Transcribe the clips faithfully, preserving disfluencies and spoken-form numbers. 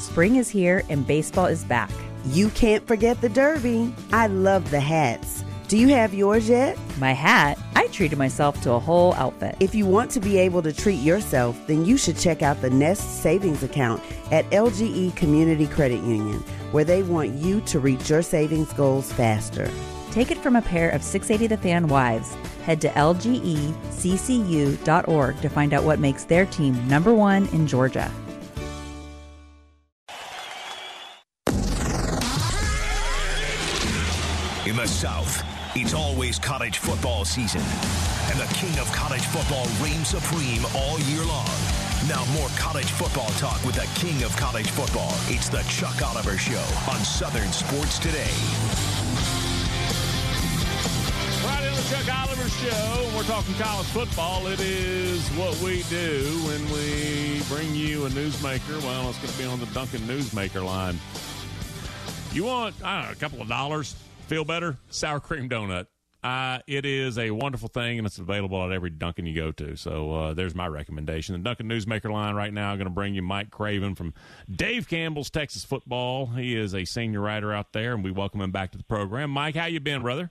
Spring is here and baseball is back. You can't forget the Derby. I love the hats. Do you have yours yet? My hat? I treated myself to a whole outfit. If you want to be able to treat yourself, then you should check out the Nest Savings Account at L G E Community Credit Union, where they want you to reach your savings goals faster. Take it from a pair of six eighty The Fan wives. Head to L G E C C U dot org to find out what makes their team number one in Georgia. In the South, it's always college football season, and the king of college football reigns supreme all year long. Now more college football talk with the king of college football. It's the Chuck Oliver Show on Southern Sports Today. Right in the Chuck Oliver Show, we're talking college football. It is what we do when we bring you a newsmaker. Well, it's going to be on the Duncan Newsmaker line. You want, I don't know, a couple of dollars? Feel better? Sour cream donut. Uh, it is a wonderful thing, and it's available at every Dunkin' you go to. So uh, there's my recommendation. The Dunkin' Newsmaker line right now, I'm going to bring you Mike Craven from Dave Campbell's Texas Football. He is a senior writer out there, and we welcome him back to the program. Mike, how you been, brother?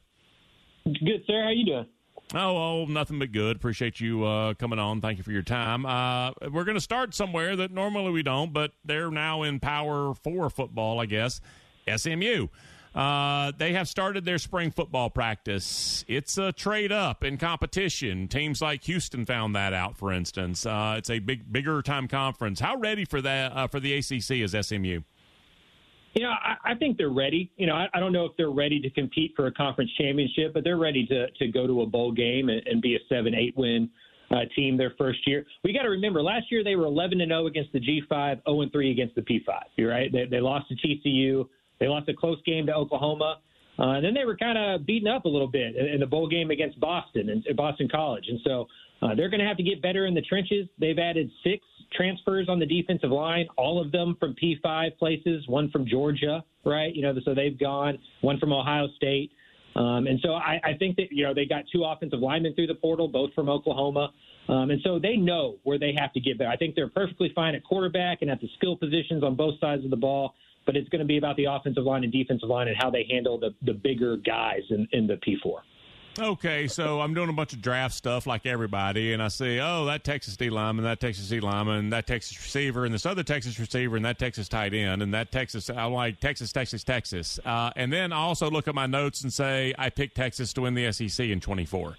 Good, sir. How you doing? Oh, oh, nothing but good. Appreciate you uh, coming on. Thank you for your time. Uh, we're going to start somewhere that normally we don't, but they're now in Power Four football, I guess, S M U. Uh, they have started their spring football practice. It's a trade up in competition. Teams like Houston found that out, for instance. Uh, it's a big, bigger time conference. How ready for that uh, for the A C C is S M U? You know, I, I think they're ready. You know, I, I don't know if they're ready to compete for a conference championship, but they're ready to to go to a bowl game and, and be a seven, eight win uh, team their first year. We got to remember, last year they were eleven and oh against the G five, oh and three against the P five. You're right. They, they lost to T C U. They lost a close game to Oklahoma. Uh, and then they were kind of beaten up a little bit in, in the bowl game against Boston and Boston College. And so uh, they're going to have to get better in the trenches. They've added six transfers on the defensive line, all of them from P five places, one from Georgia, right? You know, so they've gone, one from Ohio State. Um, and so I, I think that, you know, they got two offensive linemen through the portal, both from Oklahoma. Um, and so they know where they have to get better. I think they're perfectly fine at quarterback and at the skill positions on both sides of the ball. But it's going to be about the offensive line and defensive line and how they handle the, the bigger guys in, in the P four. Okay, so I'm doing a bunch of draft stuff like everybody, and I see, oh, that Texas D lineman, that Texas D lineman, that Texas receiver, and this other Texas receiver, and that Texas tight end, and that Texas, I like Texas, Texas, Texas. Uh, and then I also look at my notes and say, I picked Texas to win the S E C in twenty-four.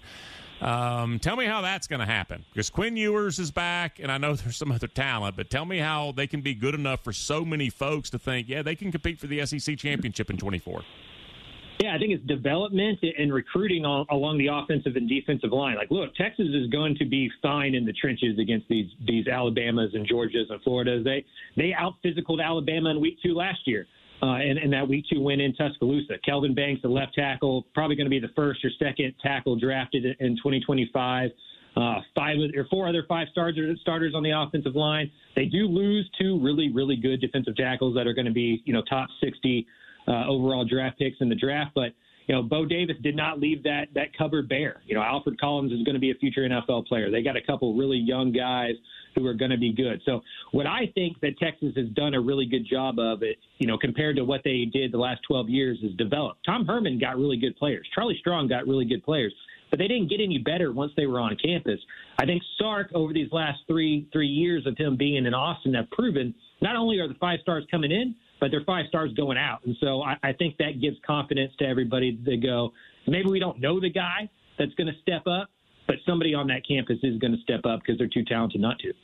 Um, tell me how that's going to happen, because Quinn Ewers is back, and I know there's some other talent, but tell me how they can be good enough for so many folks to think, yeah, they can compete for the S E C championship in twenty-four. Yeah, I think it's development and recruiting all, along the offensive and defensive line. Like, look, Texas is going to be fine in the trenches against these these Alabamas and Georgias and Floridas. They they out-physicaled Alabama in week two last year. Uh, and, and that week two win in Tuscaloosa. Kelvin Banks, the left tackle, probably going to be the first or second tackle drafted in twenty twenty-five. Uh, five or four other five starters starters on the offensive line. They do lose two really, really good defensive tackles that are going to be, you know, top sixty uh, overall draft picks in the draft. But, you know, Bo Davis did not leave that that cupboard bare. You know, Alfred Collins is going to be a future N F L player. They got a couple really young guys who are going to be good. So what I think that Texas has done a really good job of it, you know, compared to what they did the last twelve years, is develop. Tom Herman got really good players. Charlie Strong got really good players, but they didn't get any better once they were on campus. I think Sark, over these last three three years of him being in Austin, have proven not only are the five stars coming in, but they're five stars going out. And so I, I think that gives confidence to everybody to go, maybe we don't know the guy that's going to step up, but somebody on that campus is going to step up because they're too talented not to.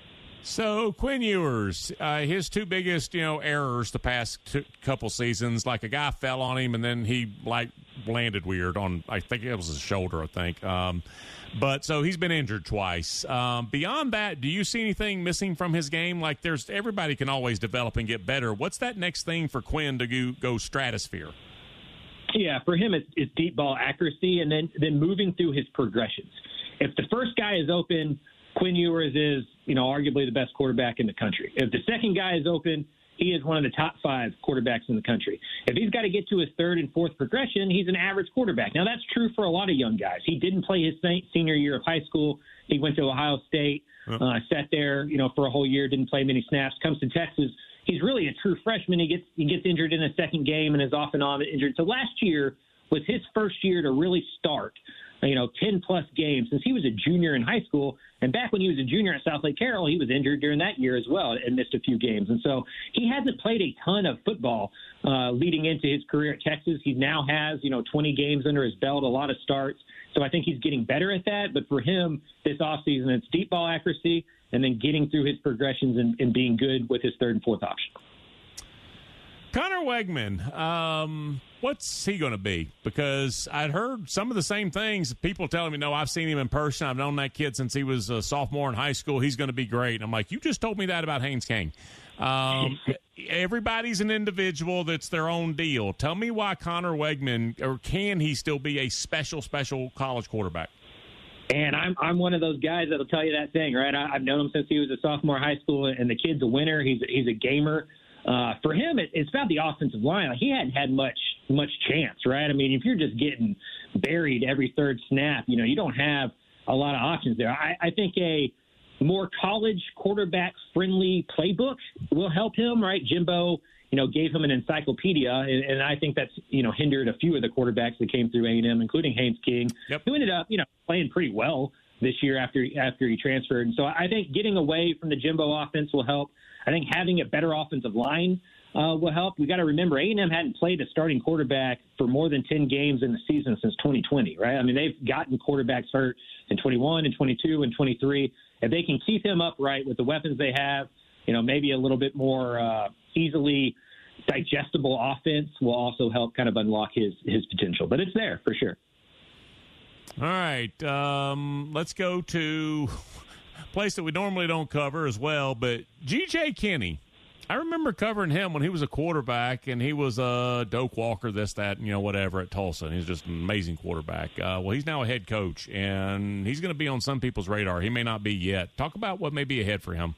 So Quinn Ewers, uh, his two biggest, you know, errors the past two, couple seasons, like a guy fell on him and then he like landed weird on, I think it was his shoulder, I think. Um, but so he's been injured twice. Um, beyond that, do you see anything missing from his game? Like there's everybody can always develop and get better. What's that next thing for Quinn to go, go stratosphere? Yeah, for him, it's, it's deep ball accuracy and then then moving through his progressions. If the first guy is open, Quinn Ewers is, you know, arguably the best quarterback in the country. If the second guy is open, he is one of the top five quarterbacks in the country. If he's got to get to his third and fourth progression, he's an average quarterback. Now, that's true for a lot of young guys. He didn't play his senior year of high school. He went to Ohio State, uh, sat there, you know, for a whole year, didn't play many snaps. Comes to Texas, he's really really a true freshman. He gets he gets injured in a second game and is off and on injured. So last year was his first year to really start, you know, ten-plus games since he was a junior in high school. And back when he was a junior at South Lake Carroll, he was injured during that year as well and missed a few games. And so he hasn't played a ton of football uh, leading into his career at Texas. He now has, you know, twenty games under his belt, a lot of starts. So I think he's getting better at that. But for him this offseason, it's deep ball accuracy and then getting through his progressions and, and being good with his third and fourth option. Connor Wegman, um, what's he going to be? Because I'd heard some of the same things. People telling me, no, I've seen him in person. I've known that kid since he was a sophomore in high school. He's going to be great. And I'm like, you just told me that about Haynes King. Um, everybody's an individual that's their own deal. Tell me why Connor Wegman, or can he still be a special, special college quarterback? And I'm I'm one of those guys that'll tell you that thing, right? I, I've known him since he was a sophomore in high school, and the kid's a winner. He's he's a gamer. Uh, for him, it, it's about the offensive line. Like, he hadn't had much much chance, right? I mean, if you're just getting buried every third snap, you know, you don't have a lot of options there. I, I think a more college quarterback-friendly playbook will help him, right? Jimbo, you know, gave him an encyclopedia, and, and I think that's, you know, hindered a few of the quarterbacks that came through A and M, including Haynes King, yep. who ended up, you know, playing pretty well this year after after he transferred. And so I think getting away from the Jimbo offense will help. I think having a better offensive line uh, will help. We got to remember A and M hadn't played a starting quarterback for more than ten games in the season since twenty twenty, right? I mean, they've gotten quarterbacks hurt in twenty-one and twenty-two and twenty-three. If they can keep him upright with the weapons they have, you know, maybe a little bit more uh, easily digestible offense will also help kind of unlock his his potential. But it's there for sure. All right, um, let's go to a place that we normally don't cover as well, but G J Kinney. I remember covering him when he was a quarterback, and he was a Doak Walker, this, that, and, you know, whatever at Tulsa. And he's just an amazing quarterback. Uh, well, he's now a head coach, and he's going to be on some people's radar. He may not be yet. Talk about what may be ahead for him.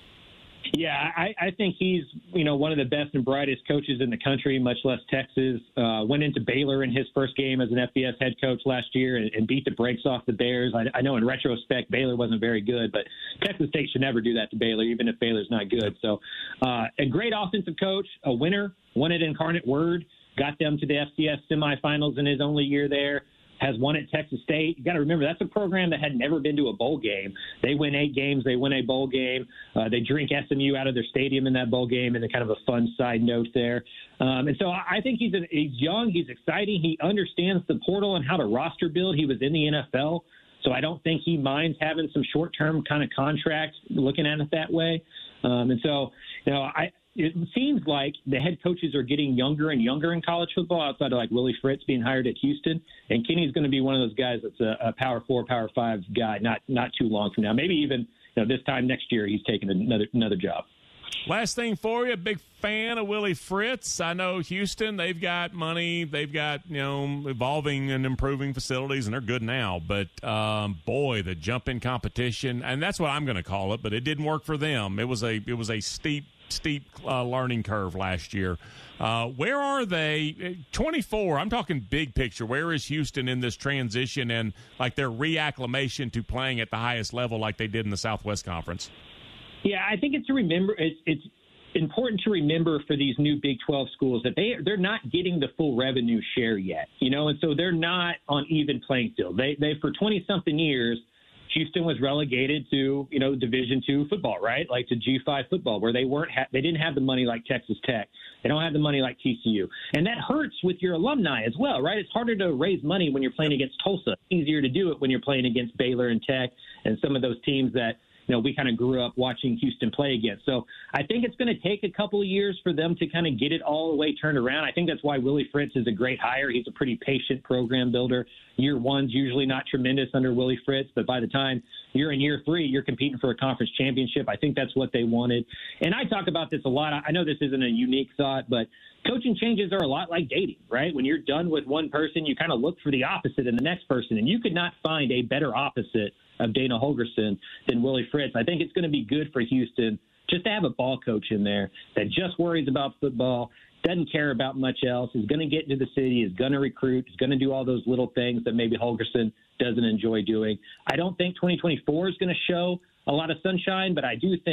Yeah, I, I think he's, you know, one of the best and brightest coaches in the country, much less Texas. Uh, went into Baylor in his first game as an F B S head coach last year and, and beat the brakes off the Bears. I, I know in retrospect Baylor wasn't very good, but Texas State should never do that to Baylor, even if Baylor's not good. So uh, a great offensive coach, a winner, won at Incarnate Word, got them to the F C S semifinals in his only year there. Has won at Texas State. You got to remember, that's a program that had never been to a bowl game. They win eight games. They win a bowl game. Uh, they drink S M U out of their stadium in that bowl game, and kind of a fun side note there. Um, and so I think he's, a, he's young. He's exciting. He understands the portal and how to roster build. He was in the N F L, so I don't think he minds having some short-term kind of contracts, looking at it that way. Um, and so, you know, I – it seems like the head coaches are getting younger and younger in college football, outside of like Willie Fritz being hired at Houston. And Kinney's going to be one of those guys that's a, a power four, power five guy, not not too long from now. Maybe even, you know, this time next year he's taking another another job. Last thing for you, big fan of Willie Fritz. I know Houston, they've got money. They've got, you know, evolving and improving facilities, and they're good now. But, um, boy, the jump-in competition, and that's what I'm going to call it, but it didn't work for them. It was a it was a steep, steep uh, learning curve last year. Uh, where are they? twenty-four, I'm talking big picture. Where is Houston in this transition and, like, their reacclimation to playing at the highest level like they did in the Southwest Conference? Yeah, I think it's to remember. It's, it's important to remember for these new Big twelve schools that they they're not getting the full revenue share yet, you know, and so they're not on even playing field. They they for twenty something years, Houston was relegated to, you know, Division two football, right? Like to G five football, where they weren't ha- they didn't have the money like Texas Tech. They don't have the money like T C U, and that hurts with your alumni as well, right? It's harder to raise money when you're playing against Tulsa. It's easier to do it when you're playing against Baylor and Tech and some of those teams that, you know, we kind of grew up watching Houston play against. So I think it's going to take a couple of years for them to kind of get it all the way turned around. I think that's why Willie Fritz is a great hire. He's a pretty patient program builder. Year one's usually not tremendous under Willie Fritz, but by the time you're in year three, you're competing for a conference championship. I think that's what they wanted. And I talk about this a lot. I know this isn't a unique thought, but coaching changes are a lot like dating, right? When you're done with one person, you kind of look for the opposite in the next person, and you could not find a better opposite of Dana Holgorsen than Willie Fritz. I think it's going to be good for Houston just to have a ball coach in there that just worries about football, doesn't care about much else, is going to get into the city, is going to recruit, is going to do all those little things that maybe Holgorsen doesn't enjoy doing. I don't think twenty twenty-four is going to show a lot of sunshine, but I do think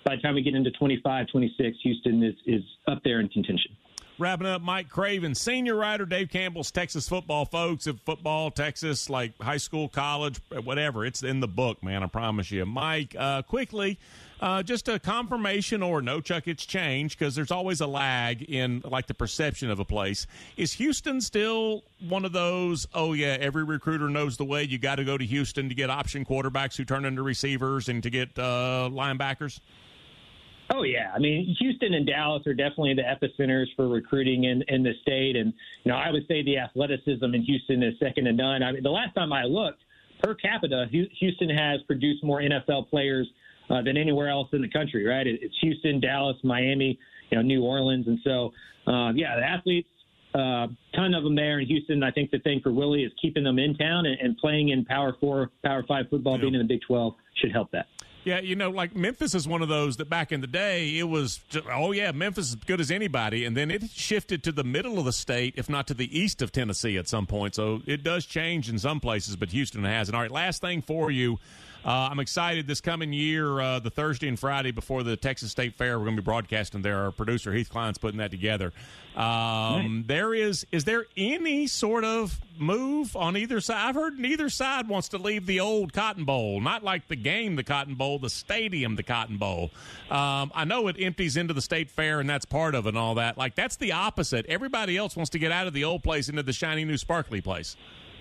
by the time we get into twenty-five, twenty-six, Houston is, is up there in contention. Wrapping up, Mike Craven, senior writer, Dave Campbell's Texas Football. Folks, if football, Texas, like high school, college, whatever, it's in the book, man, I promise you. Mike, uh, quickly, uh, just a confirmation or no, Chuck, it's changed because there's always a lag in, like, the perception of a place. Is Houston still one of those, oh, yeah, every recruiter knows the way, you got to go to Houston to get option quarterbacks who turn into receivers and to get uh, linebackers? Oh, yeah. I mean, Houston and Dallas are definitely the epicenters for recruiting in, in the state. And, you know, I would say the athleticism in Houston is second to none. I mean, the last time I looked, per capita, Houston has produced more N F L players uh, than anywhere else in the country, right? It's Houston, Dallas, Miami, you know, New Orleans. And so, uh, yeah, the athletes, a uh, ton of them there in Houston. I think the thing for Willie is keeping them in town and, and playing in Power Four, Power Five football, yeah. Being in the Big twelve should help that. Yeah, you know, like Memphis is one of those that back in the day, it was, just, oh, yeah, Memphis is as good as anybody. And then it shifted to the middle of the state, if not to the east of Tennessee at some point. So it does change in some places, but Houston has it. All right, last thing for you. Uh, I'm excited this coming year, uh, the Thursday and Friday before the Texas State Fair. We're going to be broadcasting there. Our producer, Heath Klein's putting that together. Um, right. There is, is there any sort of move on either side? I've heard neither side wants to leave the old Cotton Bowl, not like the game, the Cotton Bowl, the stadium, the Cotton Bowl. Um, I know it empties into the State Fair, and that's part of it and all that. Like, that's the opposite. Everybody else wants to get out of the old place into the shiny new sparkly place.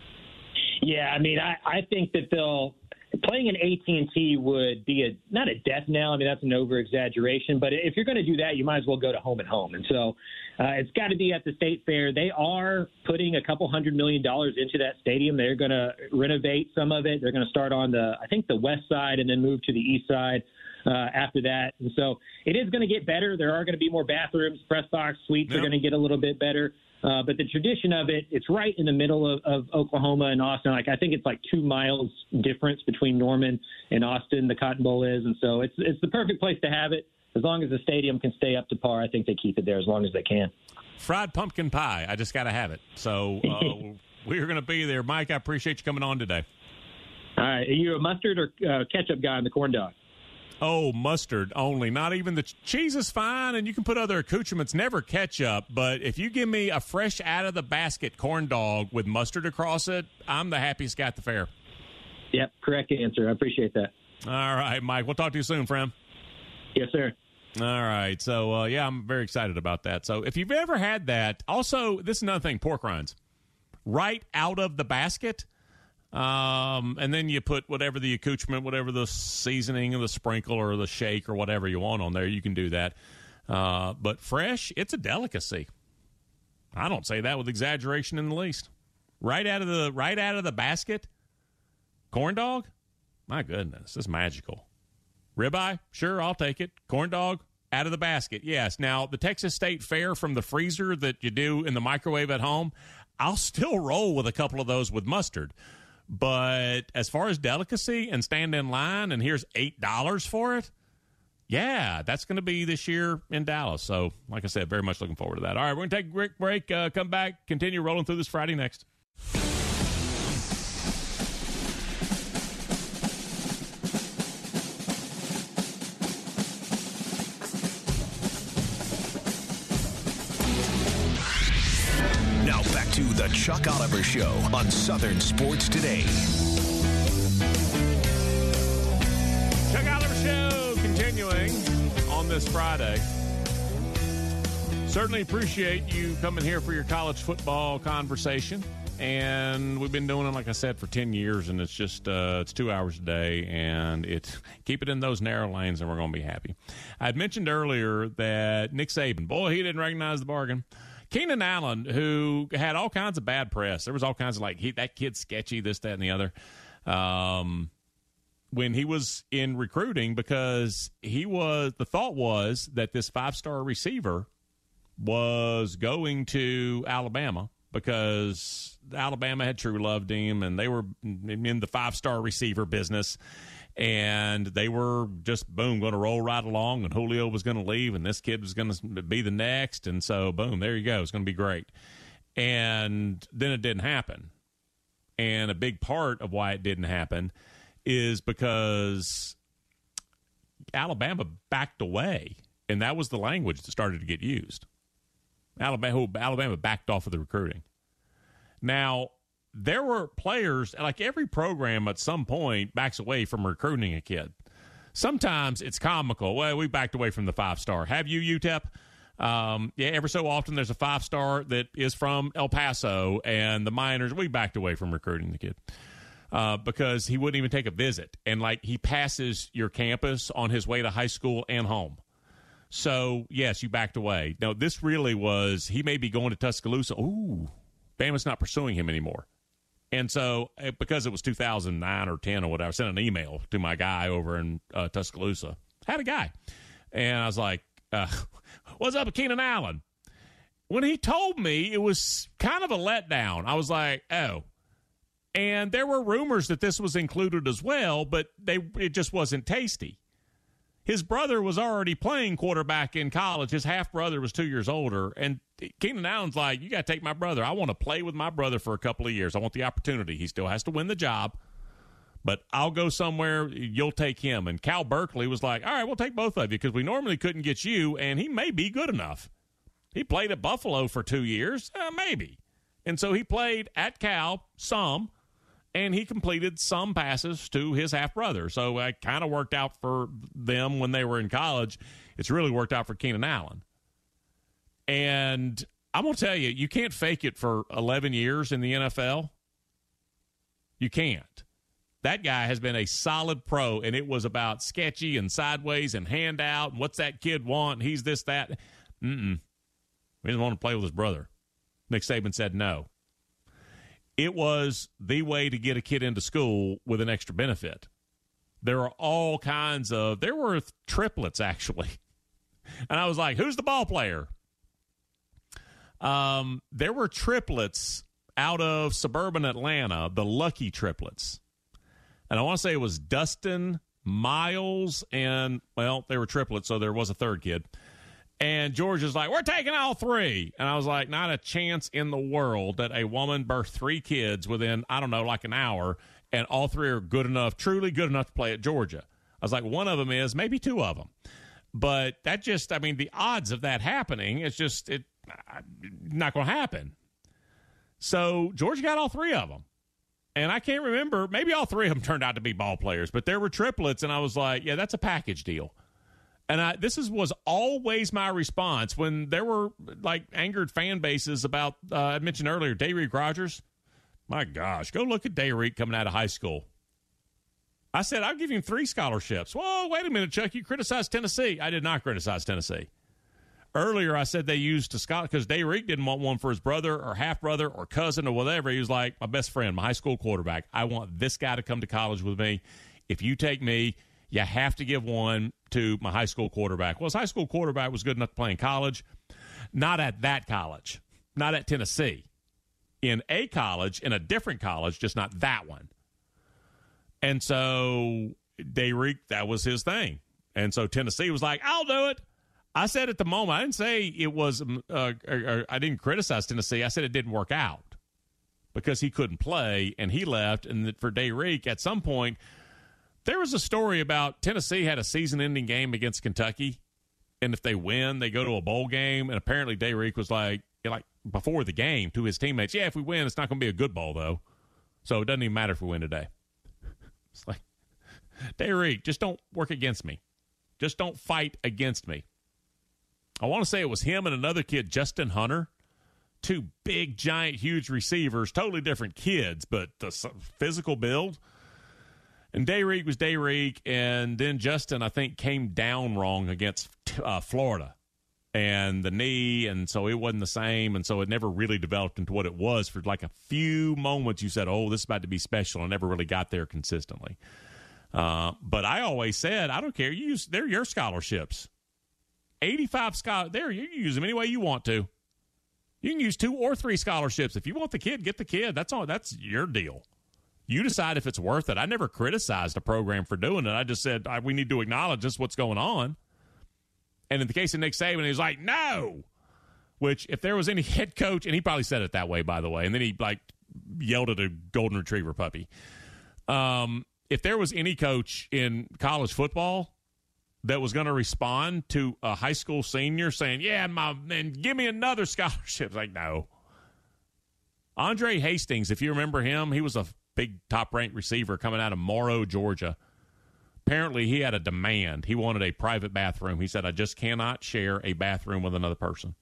Yeah, I mean, I, I think that they'll – playing in A T and T would be a not a death knell. I mean, that's an over-exaggeration. But if you're going to do that, you might as well go to home and home. And so uh, it's got to be at the State Fair. They are putting a couple hundred million dollars into that stadium. They're going to renovate some of it. They're going to start on the, I think, the west side and then move to the east side uh, after that. And so it is going to get better. There are going to be more bathrooms. Press box suites yep. are going to get a little bit better. Uh, but the tradition of it, it's right in the middle of, of Oklahoma and Austin. Like I think it's like two miles difference between Norman and Austin, the Cotton Bowl is. And so it's it's the perfect place to have it. As long as the stadium can stay up to par, I think they keep it there as long as they can. Fried pumpkin pie. I just got to have it. So uh, we're going to be there. Mike, I appreciate you coming on today. All right. Are you a mustard or uh, ketchup guy on the corn dog? Oh, mustard only. Not even the cheese is fine, and you can put other accoutrements, never ketchup. But if you give me a fresh out-of-the-basket corn dog with mustard across it, I'm the happiest guy at the fair. Yep, correct answer. I appreciate that. All right, Mike. We'll talk to you soon, friend. Yes, sir. All right. So, uh, yeah, I'm very excited about that. So if you've ever had that, also, this is another thing, pork rinds. Right out of the basket. Um, and then you put whatever the accoutrement, whatever the seasoning or the sprinkle or the shake or whatever you want on there, you can do that. Uh, but fresh, it's a delicacy. I don't say that with exaggeration in the least. Right out of the right out of the basket, corn dog. My goodness, this is magical. Ribeye, sure, I'll take it. Corn dog out of the basket, yes. Now the Texas State Fair from the freezer that you do in the microwave at home, I'll still roll with a couple of those with mustard. But as far as delicacy and stand in line and here's eight dollars for it, yeah, that's going to be this year in Dallas. So, like I said, very much looking forward to that. All right, we're going to take a quick break, uh, come back, continue rolling through this Friday next. To the Chuck Oliver Show on Southern Sports Today. Chuck Oliver Show continuing on this Friday. Certainly appreciate you coming here for your college football conversation. And we've been doing it, like I said, for ten years, and it's just uh, it's two hours a day, and it's keep it in those narrow lanes, and we're going to be happy. I had mentioned earlier that Nick Saban, boy, he didn't recognize the bargain. Keenan Allen, who had all kinds of bad press. There was all kinds of like, he, that kid's sketchy, this, that, and the other. Um, when he was in recruiting, because he was, the thought was that this five-star receiver was going to Alabama because Alabama had true loved him, and they were in the five-star receiver business. And they were just, boom, going to roll right along, and Julio was going to leave, and this kid was going to be the next. And so, boom, there you go. It's going to be great. And then it didn't happen. And a big part of why it didn't happen is because Alabama backed away, and that was the language that started to get used. Alabama, Alabama backed off of the recruiting. Now, there were players, like every program at some point backs away from recruiting a kid. Sometimes it's comical. Well, we backed away from the five-star. Have you, U T E P? Um, yeah, every so often there's a five-star that is from El Paso, and the Miners, we backed away from recruiting the kid uh, because he wouldn't even take a visit. And, like, he passes your campus on his way to high school and home. So, yes, you backed away. Now, this really was, he may be going to Tuscaloosa. Ooh, Bama's not pursuing him anymore. And so, because it was two thousand nine or ten or whatever, I sent an email to my guy over in uh, Tuscaloosa. Had a guy. And I was like, uh, what's up with Keenan Allen? When he told me, it was kind of a letdown. I was like, oh. And there were rumors that this was included as well, but they it just wasn't tasty. His brother was already playing quarterback in college. His half-brother was two years older. And Keenan Allen's like, you got to take my brother. I want to play with my brother for a couple of years. I want the opportunity. He still has to win the job. But I'll go somewhere. You'll take him. And Cal Berkeley was like, all right, we'll take both of you because we normally couldn't get you, and he may be good enough. He played at Buffalo for two years. Uh, maybe. And so he played at Cal some. And he completed some passes to his half-brother. So it kind of worked out for them when they were in college. It's really worked out for Keenan Allen. And I'm going to tell you, you can't fake it for eleven years in the N F L. You can't. That guy has been a solid pro, and it was about sketchy and sideways and handout and what's that kid want? He's this, that. Mm-mm. He didn't want to play with his brother. Nick Saban said no. It was the way to get a kid into school with an extra benefit. There are all kinds of, there were triplets actually. And I was like, who's the ball player? Um, there were triplets out of suburban Atlanta, the Lucky triplets. And I want to say it was Dustin, Miles, and, well, they were triplets, so there was a third kid. And George was like, we're taking all three. And I was like, not a chance in the world that a woman birthed three kids within, I don't know, like an hour, and all three are good enough, truly good enough to play at Georgia. I was like, one of them is, maybe two of them. But that just, I mean, the odds of that happening, it's just it not going to happen. So Georgia got all three of them. And I can't remember, maybe all three of them turned out to be ball players, but there were triplets, and I was like, yeah, that's a package deal. And I, this is, was always my response when there were, like, angered fan bases about, uh, I mentioned earlier, Dayreek Rogers. My gosh, go look at Dayreek coming out of high school. I said, I'll give him three scholarships. Whoa, wait a minute, Chuck. You criticized Tennessee. I did not criticize Tennessee. Earlier, I said they used a scholar because Dayreek didn't want one for his brother or half-brother or cousin or whatever. He was like, my best friend, my high school quarterback. I want this guy to come to college with me. If you take me, you have to give one to my high school quarterback. Well, his high school quarterback was good enough to play in college. Not at that college. Not at Tennessee. In a college, in a different college, just not that one. And so Dayreek, that was his thing. And so Tennessee was like, I'll do it. I said at the moment, I didn't say it was, uh, or, or I didn't criticize Tennessee. I said it didn't work out because he couldn't play and he left. And for Dayreek, at some point, there was a story about Tennessee had a season-ending game against Kentucky, and if they win, they go to a bowl game. And apparently Dayreek was like, like before the game to his teammates, yeah, if we win, it's not going to be a good bowl, though. So it doesn't even matter if we win today. It's like, Dayreek, just don't work against me. Just don't fight against me. I want to say it was him and another kid, Justin Hunter, two big, giant, huge receivers, totally different kids, but the physical build. And Dayreek was Dayreek, and then Justin, I think, came down wrong against uh, Florida. And the knee, and so it wasn't the same, and so it never really developed into what it was. For like a few moments, you said, oh, this is about to be special, and never really got there consistently. Uh, but I always said, I don't care. You use, they're your scholarships. eighty-five scholarships. There, you can use them any way you want to. You can use two or three scholarships. If you want the kid, get the kid. That's all. That's your deal. You decide if it's worth it. I never criticized a program for doing it. I just said I, we need to acknowledge just what's going on. And in the case of Nick Saban, he was like, no. Which, if there was any head coach, and he probably said it that way, by the way, and then he, like, yelled at a golden retriever puppy. Um, if there was any coach in college football that was going to respond to a high school senior saying, yeah, my man, give me another scholarship. It's like, no. Andre Hastings, if you remember him, he was a big top-ranked receiver coming out of Morrow, Georgia. Apparently, he had a demand. He wanted a private bathroom. He said, I just cannot share a bathroom with another person.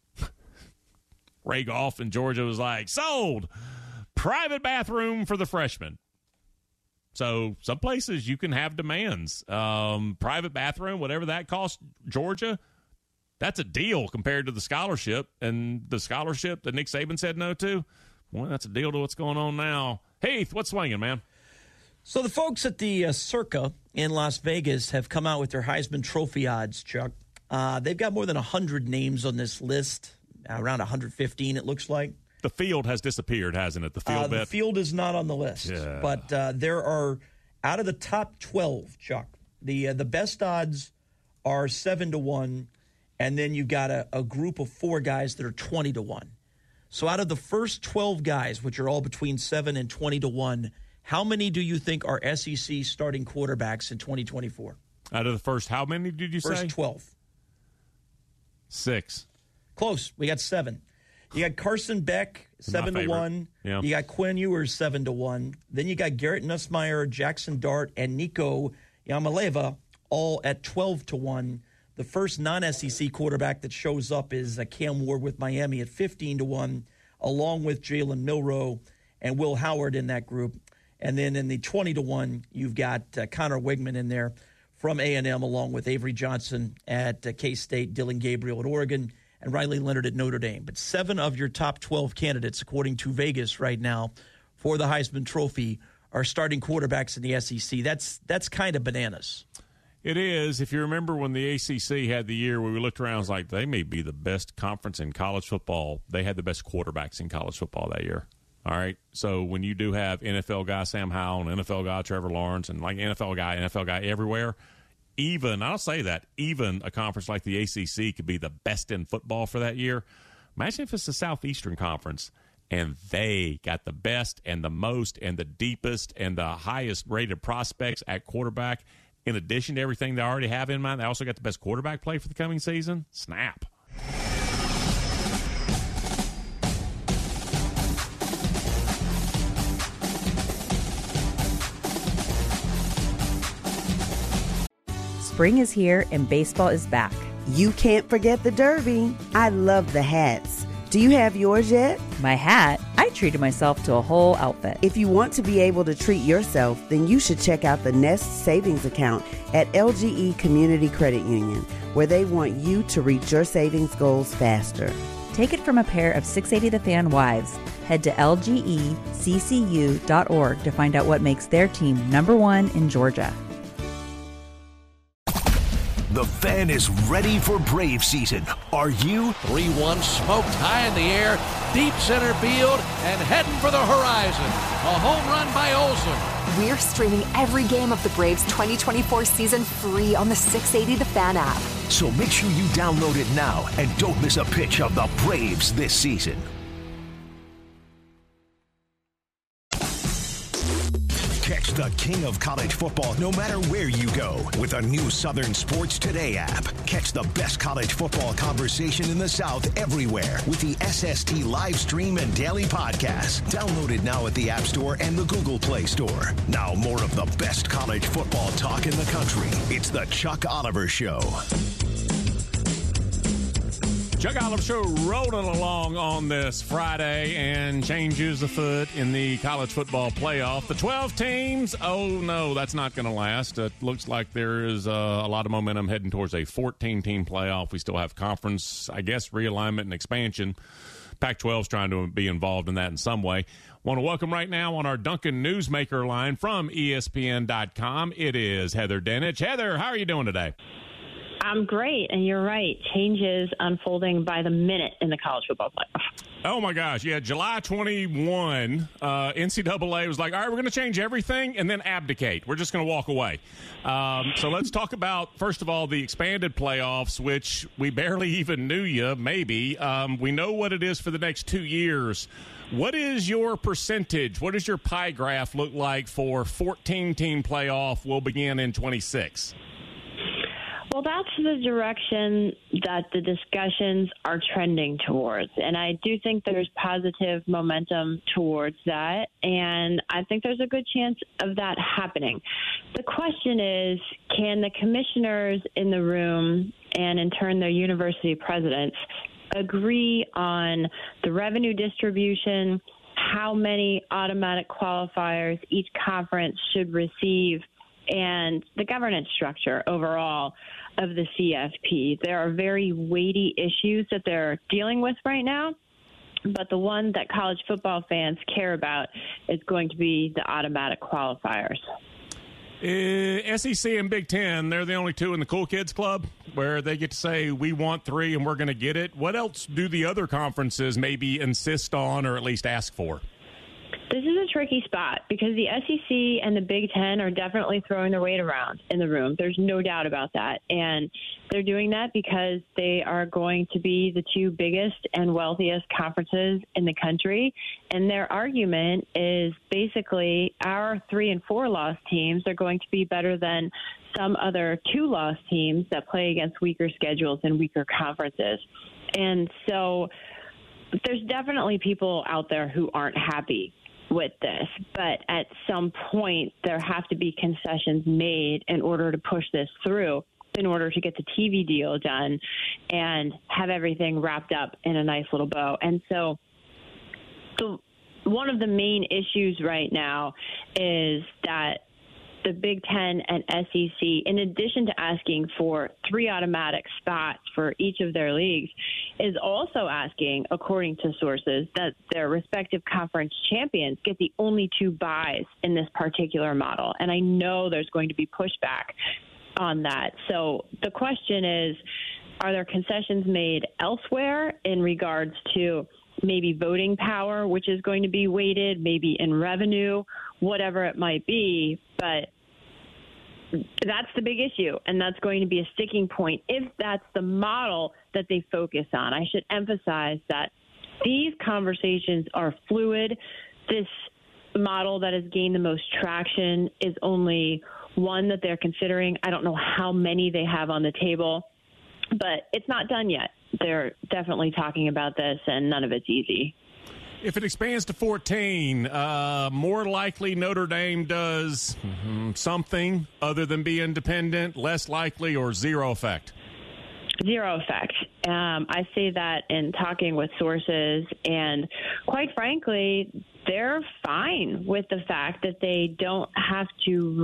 Ray Goff in Georgia was like, sold! Private bathroom for the freshmen. So some places you can have demands. Um, private bathroom, whatever that costs, Georgia, that's a deal compared to the scholarship. And the scholarship that Nick Saban said no to, well, that's a deal to what's going on now. Heath, what's swinging, man? So the folks at the uh, Circa in Las Vegas have come out with their Heisman Trophy odds, Chuck. Uh, they've got more than one hundred names on this list, around one hundred fifteen it looks like. The field has disappeared, hasn't it? The field uh, bet? The field is not on the list. Yeah. But uh, there are, out of the top twelve, Chuck, the uh, the best odds are seven to one, and then you've got a, a group of four guys that are twenty to one. So out of the first twelve guys, which are all between seven and twenty to one, how many do you think are S E C starting quarterbacks in twenty twenty-four? Out of the first, how many did you first say? First twelve. Six. Close. We got seven. You got Carson Beck, seven to one. Yeah. You got Quinn Ewers, seven to one. Then you got Garrett Nussmeier, Jackson Dart, and Nico Yamaleva, all at twelve to one. The first non-S E C quarterback that shows up is uh, Cam Ward with Miami at fifteen to one, along with Jalen Milroe and Will Howard in that group. And then in the twenty to one, you've got uh, Connor Wigman in there from A and M, along with Avery Johnson at uh, K-State, Dylan Gabriel at Oregon, and Riley Leonard at Notre Dame. But seven of your top twelve candidates, according to Vegas right now, for the Heisman Trophy are starting quarterbacks in the S E C. That's that's kind of bananas. It is. If you remember when the A C C had the year where we looked around, it was like, they may be the best conference in college football. They had the best quarterbacks in college football that year. All right? So when you do have N F L guy Sam Howell and N F L guy Trevor Lawrence and like N F L guy, N F L guy everywhere, even, I'll say that, even a conference like the A C C could be the best in football for that year. Imagine if it's the Southeastern Conference and they got the best and the most and the deepest and the highest rated prospects at quarterback. In addition to everything they already have in mind, they also got the best quarterback play for the coming season. Snap. Spring is here and baseball is back. You can't forget the Derby. I love the hats. Do you have yours yet? My hat? I treated myself to a whole outfit. If you want to be able to treat yourself, then you should check out the Nest Savings Account at L G E Community Credit Union, where they want you to reach your savings goals faster. Take it from a pair of six eighty The Fan wives. Head to L G E C C U dot org to find out what makes their team number one in Georgia. The Fan is ready for Brave season. Are you? three one smoked high in the air, deep center field, and heading for the horizon. A home run by Olsen. We're streaming every game of the Braves twenty twenty-four season free on the six eighty The Fan app. So make sure you download it now and don't miss a pitch of the Braves this season. Catch the king of college football no matter where you go with a new Southern Sports Today app. Catch the best college football conversation in the South everywhere with the S S T live stream and daily podcast. Download it now at the App Store and the Google Play Store. Now more of the best college football talk in the country. It's the Chuck Oliver Show. Chuck Oliver Show rolling along on this Friday, and changes afoot in the college football playoff. The twelve teams, oh no, that's not going to last. It looks like there is uh, a lot of momentum heading towards a fourteen-team playoff. We still have conference, I guess, realignment and expansion. Pac twelve is trying to be involved in that in some way. Want to welcome right now on our Duncan Newsmaker line from E S P N dot com. It is Heather Dinich. Heather, how are you doing today? I'm great, and you're right. Changes unfolding by the minute in the college football playoff. Oh, my gosh. Yeah, July twenty-first, uh, N C double A was like, all right, we're going to change everything and then abdicate. We're just going to walk away. Um, so let's talk about, first of all, the expanded playoffs, which we barely even knew you, maybe. Um, we know what it is for the next two years. What is your percentage? What does your pie graph look like for fourteen-team playoff will begin in twenty-six? Well, that's the direction that the discussions are trending towards. And I do think there's positive momentum towards that. And I think there's a good chance of that happening. The question is, can the commissioners in the room and in turn their university presidents agree on the revenue distribution, how many automatic qualifiers each conference should receive, and the governance structure overall of the C F P? There are very weighty issues that they're dealing with right now, but the one that college football fans care about is going to be the automatic qualifiers. Uh, S E C and Big Ten, they're the only two in the Cool Kids Club where they get to say, we want three and we're going to get it. What else do the other conferences maybe insist on or at least ask for? This is a tricky spot because the S E C and the Big Ten are definitely throwing their weight around in the room. There's no doubt about that. And they're doing that because they are going to be the two biggest and wealthiest conferences in the country. And their argument is basically our three and four loss teams are going to be better than some other two loss teams that play against weaker schedules and weaker conferences. And so there's definitely people out there who aren't happy with this, but at some point there have to be concessions made in order to push this through, in order to get the T V deal done and have everything wrapped up in a nice little bow. And so the, one of the main issues right now is that the Big Ten and S E C, in addition to asking for three automatic spots for each of their leagues, is also asking, according to sources, that their respective conference champions get the only two buys in this particular model. And I know there's going to be pushback on that. So the question is, are there concessions made elsewhere in regards to maybe voting power, which is going to be weighted, maybe in revenue, whatever it might be? But that's the big issue, and that's going to be a sticking point if that's the model that they focus on. I should emphasize that these conversations are fluid. This model that has gained the most traction is only one that they're considering. I don't know how many they have on the table, but it's not done yet. They're definitely talking about this, and none of it's easy. If it expands to fourteen, uh, more likely Notre Dame does mm-hmm, something other than be independent, less likely, or zero effect? Zero effect. Um, I say that in talking with sources, and quite frankly, they're fine with the fact that they don't have to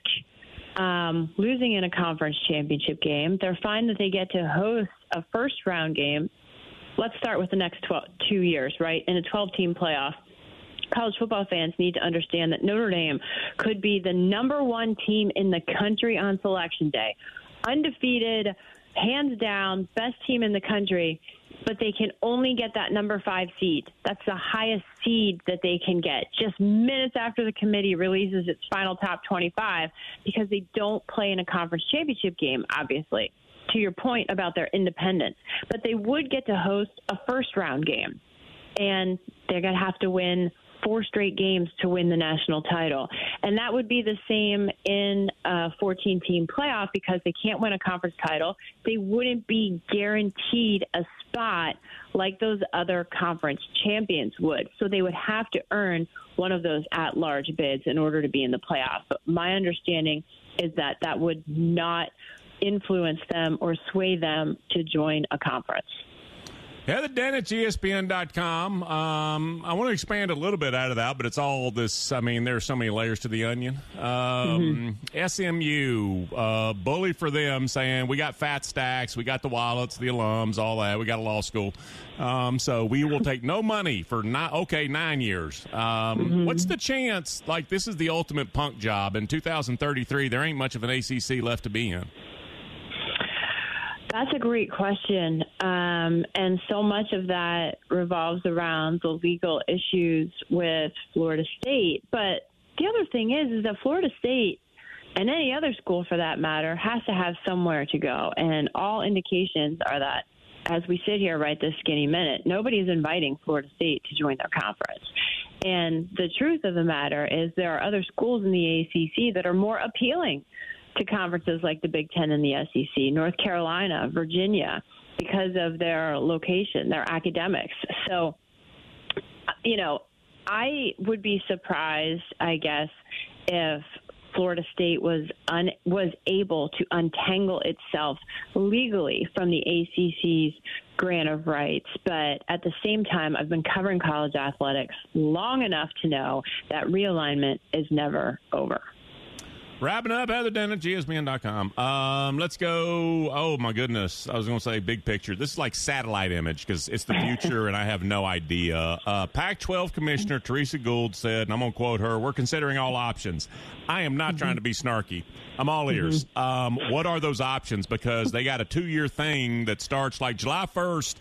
risk um, losing in a conference championship game. They're fine that they get to host a first-round game. Let's start with the next twelve, two years, right? In a twelve-team playoff, college football fans need to understand that Notre Dame could be the number one team in the country on Selection Day. Undefeated, hands down, best team in the country, but they can only get that number five seed. That's the highest seed that they can get just minutes after the committee releases its final top twenty-five, because they don't play in a conference championship game, obviously, to your point about their independence. But they would get to host a first-round game, and they're going to have to win four straight games to win the national title. And that would be the same in a fourteen-team playoff, because they can't win a conference title. They wouldn't be guaranteed a spot like those other conference champions would. So they would have to earn one of those at-large bids in order to be in the playoff. But my understanding is that that would not influence them or sway them to join a conference. Heather Dinich, E S P N dot com. Um, I want to expand a little bit out of that, but it's all this. I mean, there's so many layers to the onion. Um, mm-hmm. S M U, uh, bully for them, saying we got fat stacks, we got the wallets, the alums, all that. We got a law school. Um, so we will take no money for nine, okay, nine years. Um, mm-hmm. What's the chance, like this is the ultimate punk job, in two thousand thirty-three, there ain't much of an A C C left to be in? That's a great question. Um, and so much of that revolves around the legal issues with Florida State. But the other thing is, is that Florida State, and any other school for that matter, has to have somewhere to go. And all indications are that as we sit here right this skinny minute, nobody's inviting Florida State to join their conference. And the truth of the matter is there are other schools in the A C C that are more appealing to conferences like the Big Ten and the S E C, North Carolina, Virginia, because of their location, their academics. So, you know, I would be surprised, I guess, if Florida State was un, was able to untangle itself legally from the A C C's grant of rights. But at the same time, I've been covering college athletics long enough to know that realignment is never over. Wrapping up, Heather Dennett, G S B N dot com. Um, let's go. Oh, my goodness. I was going to say big picture. This is like satellite image because it's the future, and I have no idea. Uh, Pac twelve Commissioner Teresa Gould said, and I'm going to quote her, "We're considering all options." I am not mm-hmm. trying to be snarky. I'm all ears. Mm-hmm. Um, what are those options? Because they got a two-year thing that starts like July first.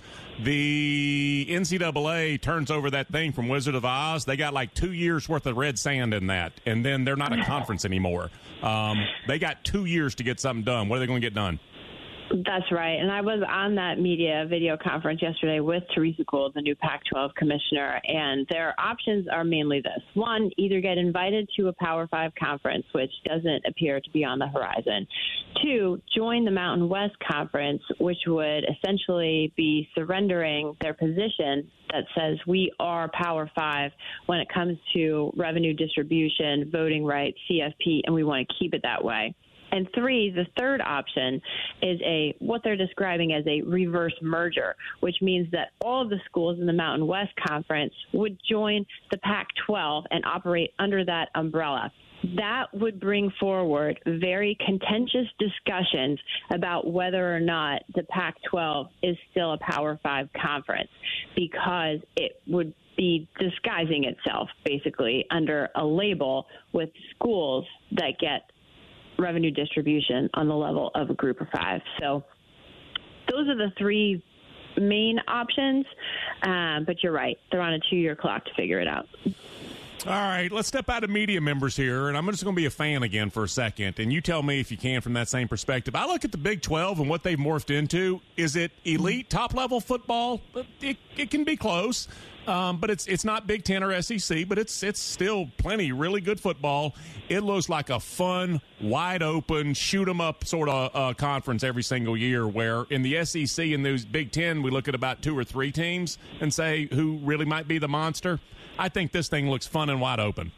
The N C double A turns over that thing from Wizard of Oz. They got like two years worth of red sand in that, and then they're not a conference anymore. Um, they got two years to get something done. What are they going to get done? That's right. And I was on that media video conference yesterday with Teresa Gould, the new Pac twelve commissioner, and their options are mainly this. One, either get invited to a Power Five conference, which doesn't appear to be on the horizon. Two, join the Mountain West Conference, which would essentially be surrendering their position that says we are Power Five when it comes to revenue distribution, voting rights, C F P, and we want to keep it that way. And three, the third option is a what they're describing as a reverse merger, which means that all of the schools in the Mountain West Conference would join the Pac twelve and operate under that umbrella. That would bring forward very contentious discussions about whether or not the Pac twelve is still a Power Five conference, because it would be disguising itself basically under a label with schools that get revenue distribution on the level of a group of five. So those are the three main options. Um, but you're right. They're on a two-year clock to figure it out. All right, let's step out of media members here, and I'm just going to be a fan again for a second, and you tell me if you can from that same perspective. I look at the Big twelve and what they've morphed into. Is it elite, top-level football? It, it can be close, um, but it's it's not Big Ten or S E C, but it's it's still plenty really good football. It looks like a fun, wide-open, shoot-'em-up sort of uh, conference every single year, where in the S E C and those Big Ten, we look at about two or three teams and say who really might be the monster. I think this thing looks fun and wide open.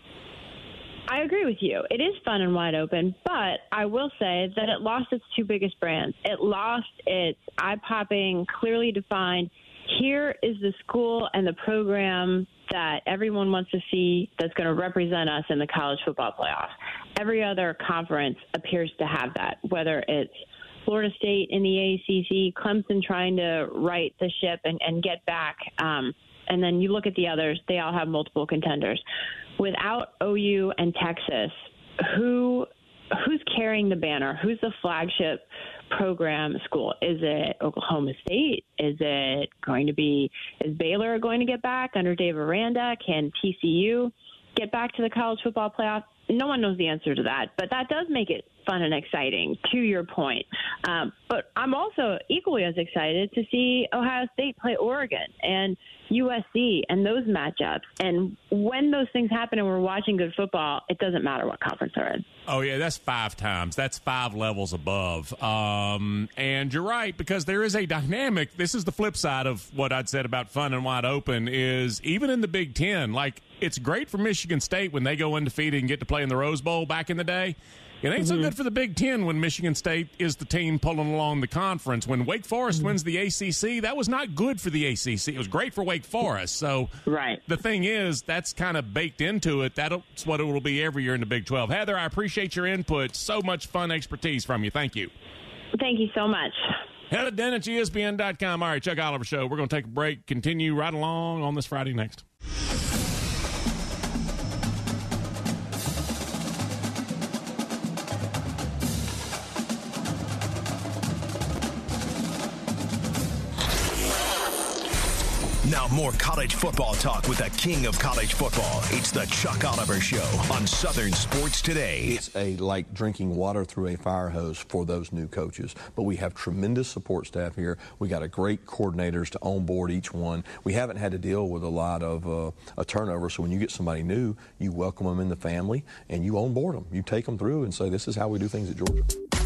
I agree with you. It is fun and wide open, but I will say that it lost its two biggest brands. It lost its eye-popping, clearly defined, here is the school and the program that everyone wants to see that's going to represent us in the college football playoff. Every other conference appears to have that, whether it's Florida State in the A C C, Clemson trying to right the ship and, and get back. Um, and then you look at the others, they all have multiple contenders. Without O U and Texas, who who's carrying the banner? Who's the flagship program school? Is it Oklahoma State? Is it going to be, is Baylor going to get back under Dave Aranda? Can T C U get back to the college football playoff? No one knows the answer to that, but that does make it fun and exciting, to your point. Um, but I'm also equally as excited to see Ohio State play Oregon and U S C and those matchups. And when those things happen and we're watching good football, it doesn't matter what conference they're in. Oh, yeah, that's five times. That's five levels above. Um, and you're right, because there is a dynamic. This is the flip side of what I'd said about fun and wide open is even in the Big Ten, like it's great for Michigan State when they go undefeated and get to play in the Rose Bowl back in the day. It ain't so good for the Big Ten when Michigan State is the team pulling along the conference. When Wake Forest mm-hmm. wins the A C C, that was not good for the A C C. It was great for Wake Forest. So right. The thing is, that's kind of baked into it. That's what it will be every year in the Big twelve. Heather, I appreciate your input. So much fun expertise from you. Thank you. Thank you so much. Heather Dennett, G S B N dot com. All right, Chuck Oliver Show. We're going to take a break. Continue right along on this Friday next. Now more college football talk with the king of college football. It's the Chuck Oliver Show on Southern Sports Today. It's a like drinking water through a fire hose for those new coaches. But we have tremendous support staff here. We got a great coordinators to onboard each one. We haven't had to deal with a lot of uh, a turnover. So when you get somebody new, you welcome them in the family and you onboard them. You take them through and say, this is how we do things at Georgia.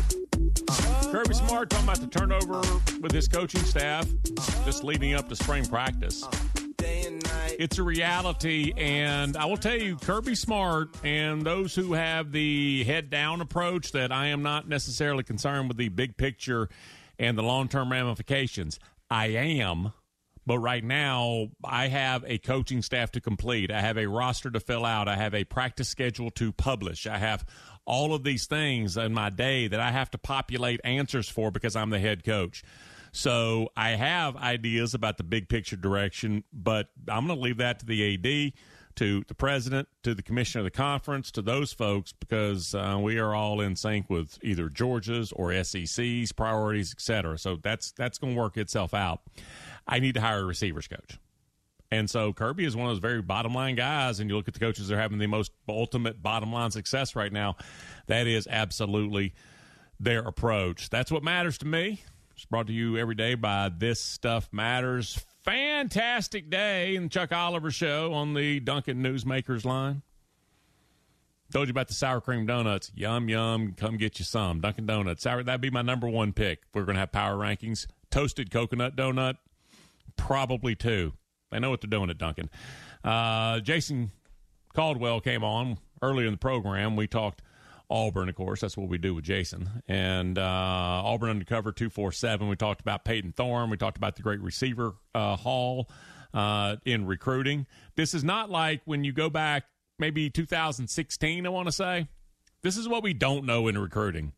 Kirby Smart talking about the turnover with his coaching staff just leading up to spring practice. It's a reality, and I will tell you, Kirby Smart and those who have the head-down approach that I am not necessarily concerned with the big picture and the long-term ramifications. I am, but right now I have a coaching staff to complete. I have a roster to fill out. I have a practice schedule to publish. I have all of these things in my day that I have to populate answers for because I'm the head coach. So I have ideas about the big picture direction, but I'm going to leave that to the A D, to the president, to the commissioner of the conference, to those folks, because uh, we are all in sync with either Georgia's or S E C's priorities, et cetera. So that's, that's going to work itself out. I need to hire a receivers coach. And so Kirby is one of those very bottom-line guys, and you look at the coaches that are having the most ultimate bottom-line success right now. That is absolutely their approach. That's what matters to me. It's brought to you every day by This Stuff Matters. Fantastic day in the Chuck Oliver Show on the Dunkin' Newsmakers line. Told you about the sour cream donuts. Yum, yum. Come get you some. Dunkin' Donuts. Sour, that'd be my number one pick. We're going to have power rankings. Toasted coconut donut, probably two. They know what they're doing at Dunkin'. Uh, Jason Caldwell came on earlier in the program. We talked Auburn, of course. That's what we do with Jason. And uh, Auburn Undercover two forty-seven. We talked about Peyton Thorne. We talked about the great receiver uh, haul uh, in recruiting. This is not like when you go back maybe two thousand sixteen, I want to say. This is what we don't know in recruiting.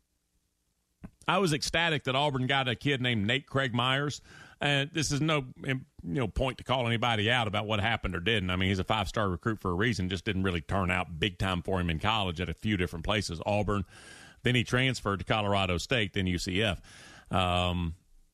I was ecstatic that Auburn got a kid named Nate Craig Myers. And this is no you know point to call anybody out about what happened or didn't. I mean, he's a five-star recruit for a reason. Just didn't really turn out big time for him in college at a few different places. Auburn, then he transferred to Colorado State, then U C F. Um,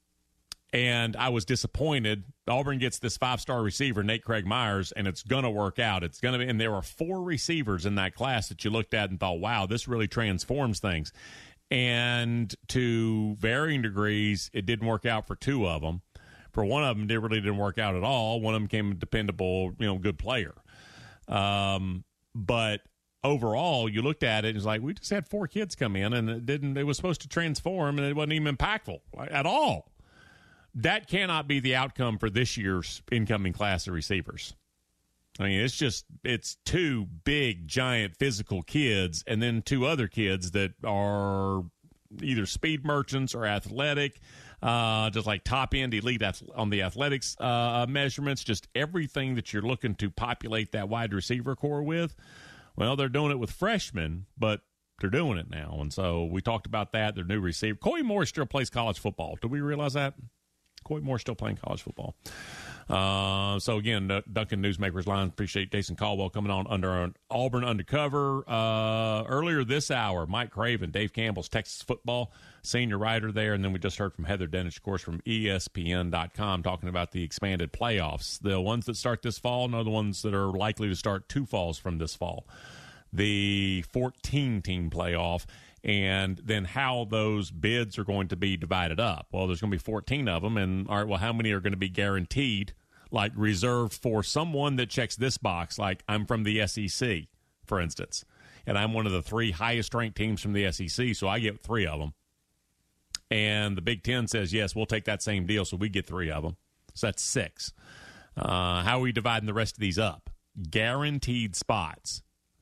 and I was disappointed. Auburn gets this five-star receiver, Nate Craig Myers, and it's going to work out. It's going to be, and there were four receivers in that class that you looked at and thought, wow, this really transforms things. And to varying degrees, it didn't work out for two of them. For one of them, it really didn't work out at all. One of them became a dependable, you know, good player. Um, but overall, you looked at it and it's like, we just had four kids come in and it didn't, it was supposed to transform and it wasn't even impactful at all. That cannot be the outcome for this year's incoming class of receivers. I mean, it's just, it's two big, giant physical kids and then two other kids that are either speed merchants or athletic, uh, just like top-end elite on the athletics uh, measurements, just everything that you're looking to populate that wide receiver core with. Well, they're doing it with freshmen, but they're doing it now. And so we talked about that, their new receiver. Coy Moore still plays college football. Do we realize that? Coy Moore still playing college football. Uh, so, again, uh, Dunkin' Newsmakers line. Appreciate Jason Caldwell coming on under an Auburn Undercover. Uh, earlier this hour, Mike Craven, Dave Campbell's Texas football senior writer there. And then we just heard from Heather Dennis, of course, from E S P N dot com, talking about the expanded playoffs. The ones that start this fall and the ones that are likely to start two falls from this fall. The fourteen-team playoff. And then how those bids are going to be divided up. Well, there's going to be fourteen of them. And, all right, well, how many are going to be guaranteed, like reserved for someone that checks this box, like I'm from the S E C, for instance, and I'm one of the three highest-ranked teams from the S E C, so I get three of them. And the Big Ten says, yes, we'll take that same deal, so we get three of them. So that's six. Uh, how are we dividing the rest of these up? Guaranteed spots.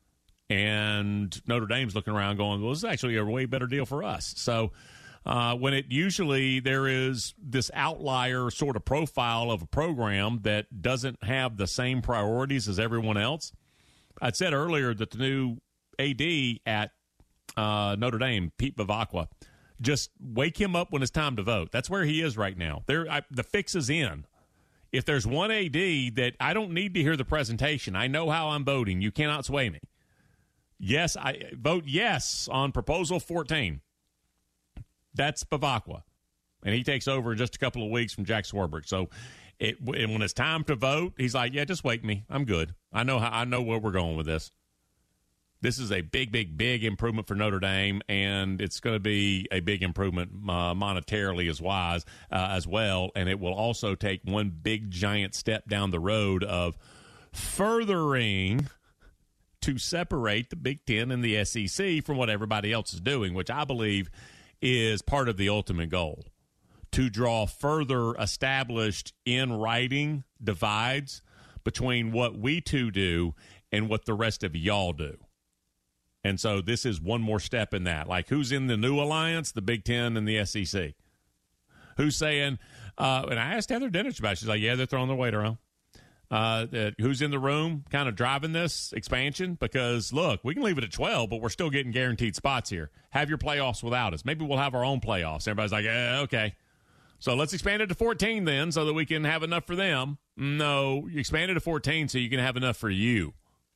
And Notre Dame's looking around going, well, this is actually a way better deal for us. So uh, when it usually there is this outlier sort of profile of a program that doesn't have the same priorities as everyone else. I said earlier that the new A D at uh, Notre Dame, Pete Bavacqua, just wake him up when it's time to vote. That's where he is right now. There, I, the fix is in. If there's one A D that I don't need to hear the presentation, I know how I'm voting. You cannot sway me. Yes, I vote yes on Proposal fourteen. That's Bavacqua. And he takes over in just a couple of weeks from Jack Swarbrick. So it, and when it's time to vote, he's like, yeah, just wake me. I'm good. I know how, I know where we're going with this. This is a big, big, big improvement for Notre Dame, and it's going to be a big improvement uh, monetarily as wise uh, as well. And it will also take one big, giant step down the road of furthering to separate the Big Ten and the S E C from what everybody else is doing, which I believe is part of the ultimate goal, to draw further established in writing divides between what we two do and what the rest of y'all do. And so this is one more step in that. Like, who's in the new alliance? The Big Ten and the S E C. Who's saying, uh, and I asked Heather Dinich about it. She's like, yeah, they're throwing their weight around. Uh, uh, who's in the room kind of driving this expansion? Because, look, we can leave it at twelve, but we're still getting guaranteed spots here. Have your playoffs without us. Maybe we'll have our own playoffs. Everybody's like, eh, okay. So let's expand it to fourteen then so that we can have enough for them. No, you expand it to fourteen so you can have enough for you.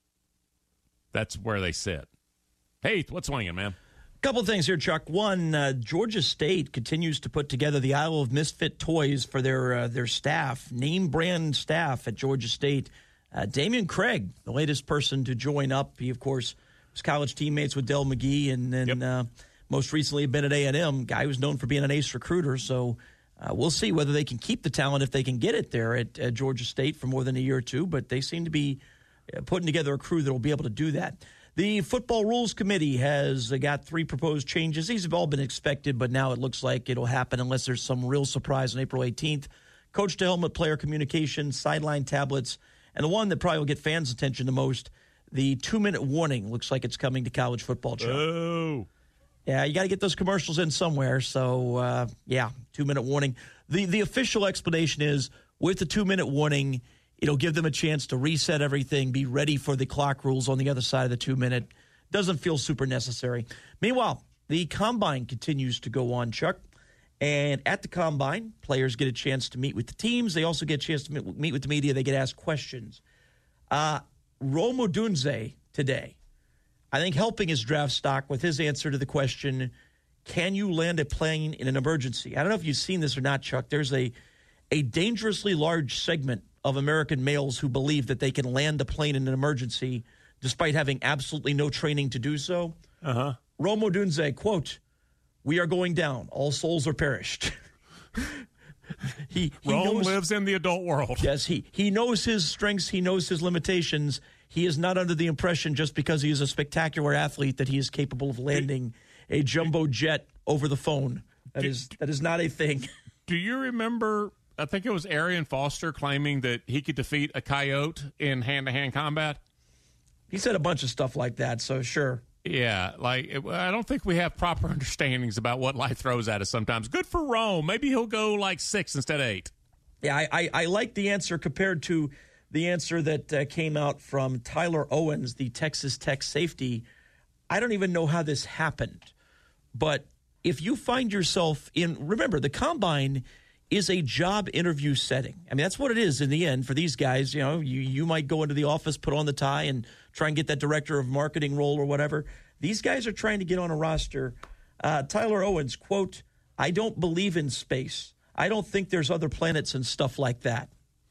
That's where they sit. Hey, what's swinging, man? Couple of things here, Chuck. One, uh, Georgia State continues to put together the Isle of Misfit toys for their uh, their staff, name brand staff at Georgia State. Uh, Damian Craig, the latest person to join up. He, of course, was college teammates with Dell McGee, and then yep. uh, most recently been at A and M. Guy who's known for being an ace recruiter. So uh, we'll see whether they can keep the talent if they can get it there at, at Georgia State for more than a year or two. But they seem to be uh, putting together a crew that will be able to do that. The Football Rules Committee has got three proposed changes. These have all been expected, but now it looks like it'll happen unless there's some real surprise on April eighteenth. Coach-to-helmet player communication, sideline tablets, and the one that probably will get fans' attention the most, the two-minute warning. Looks like it's coming to college football. Oh. Yeah, you got to get those commercials in somewhere. So, uh, yeah, two-minute warning. The, the official explanation is with the two-minute warning, it'll give them a chance to reset everything, be ready for the clock rules on the other side of the two-minute. Doesn't feel super necessary. Meanwhile, the Combine continues to go on, Chuck. And at the Combine, players get a chance to meet with the teams. They also get a chance to meet with the media. They get asked questions. Uh, Rome Odunze today, I think helping his draft stock with his answer to the question, can you land a plane in an emergency? I don't know if you've seen this or not, Chuck. There's a, a dangerously large segment of American males who believe that they can land a plane in an emergency despite having absolutely no training to do so. Uh-huh. Rome Odunze, quote, "We are going down. All souls are perished." he, he Rome knows, lives in the adult world. Yes, he, he knows his strengths. He knows his limitations. He is not under the impression just because he is a spectacular athlete that he is capable of landing a jumbo jet over the phone. That is that is not a thing. Do you remember... I think it was Arian Foster claiming that he could defeat a coyote in hand-to-hand combat. He said a bunch of stuff like that, so sure. Yeah, like, it, I don't think we have proper understandings about what life throws at us sometimes. Good for Rome. Maybe he'll go like six instead of eight. Yeah, I, I, I like the answer compared to the answer that uh, came out from Tyler Owens, the Texas Tech safety. I don't even know how this happened, but if you find yourself in, remember, the Combine is a job interview setting. I mean, that's what it is in the end for these guys. You know, you, you might go into the office, put on the tie, and try and get that director of marketing role or whatever. These guys are trying to get on a roster. Uh, Tyler Owens, quote, "I don't believe in space. I don't think there's other planets and stuff like that."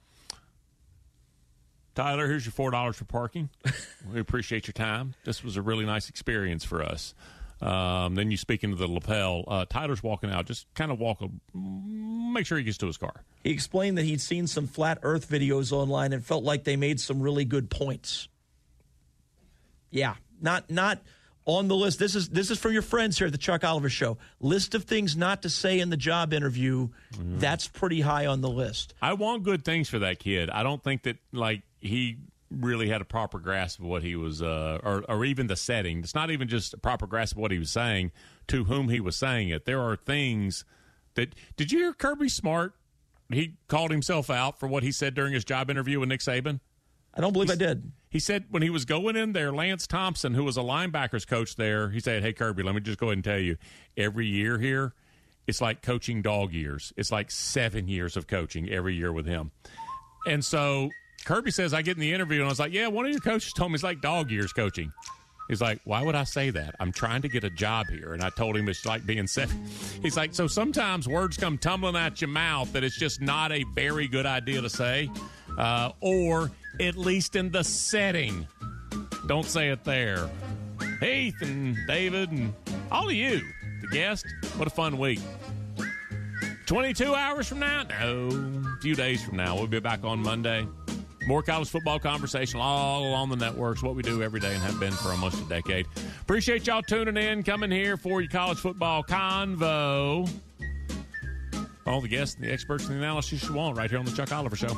Tyler, here's your four dollars for parking. We appreciate your time. This was a really nice experience for us. Um, then you speak into the lapel. Uh, Tyler's walking out. Just kind of walk, a, make sure he gets to his car. He explained that he'd seen some flat Earth videos online and felt like they made some really good points. Yeah, not not on the list. This is this is from your friends here at the Chuck Oliver Show. List of things not to say in the job interview. Mm. That's pretty high on the list. I want good things for that kid. I don't think that like he really had a proper grasp of what he was, uh, or, or even the setting. It's not even just a proper grasp of what he was saying, to whom he was saying it. There are things that, did you hear Kirby Smart? He called himself out for what he said during his job interview with Nick Saban. I don't believe He's, I did. He said when he was going in there, Lance Thompson, who was a linebackers coach there, he said, "Hey, Kirby, let me just go ahead and tell you, every year here, it's like coaching dog years. It's like seven years of coaching every year with him." And so Kirby says, I get in the interview, and I was like, yeah, one of your coaches told me it's like dog years coaching. He's like, why would I say that? I'm trying to get a job here. And I told him it's like being said. He's like, so sometimes words come tumbling out your mouth that it's just not a very good idea to say, uh, or at least in the setting. Don't say it there. Heath and David and all of you, the guest, what a fun week. twenty-two hours from now? No, a few days from now. We'll be back on Monday. More college football conversation all on the networks, what we do every day and have been for almost a decade. Appreciate y'all tuning in, coming here for your college football convo. All the guests and the experts and the analysis you want right here on the Chuck Oliver Show.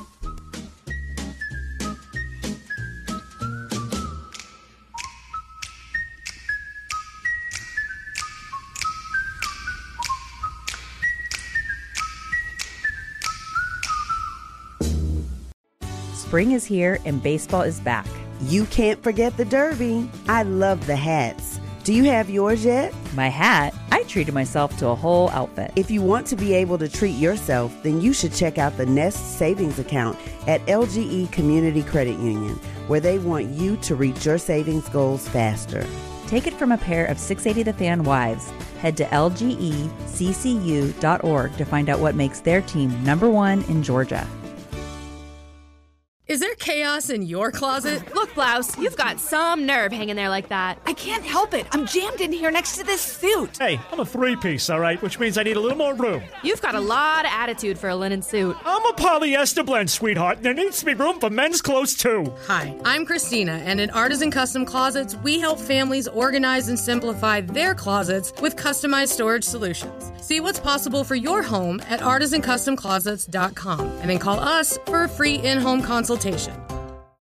Spring is here and baseball is back. You can't forget the Derby. I love the hats. Do you have yours yet? My hat? I treated myself to a whole outfit. If you want to be able to treat yourself, then you should check out the Nest Savings Account at L G E Community Credit Union, where they want you to reach your savings goals faster. Take it from a pair of six eighty The Fan wives. Head to L G E C C U dot org to find out what makes their team number one in Georgia. Is there chaos in your closet? Look, Blouse, you've got some nerve hanging there like that. I can't help it. I'm jammed in here next to this suit. Hey, I'm a three-piece, all right, which means I need a little more room. You've got a lot of attitude for a linen suit. I'm a polyester blend, sweetheart. There needs to be room for men's clothes, too. Hi, I'm Christina, and at Artisan Custom Closets, we help families organize and simplify their closets with customized storage solutions. See what's possible for your home at artisan custom closets dot com, and then call us for a free in-home consultation.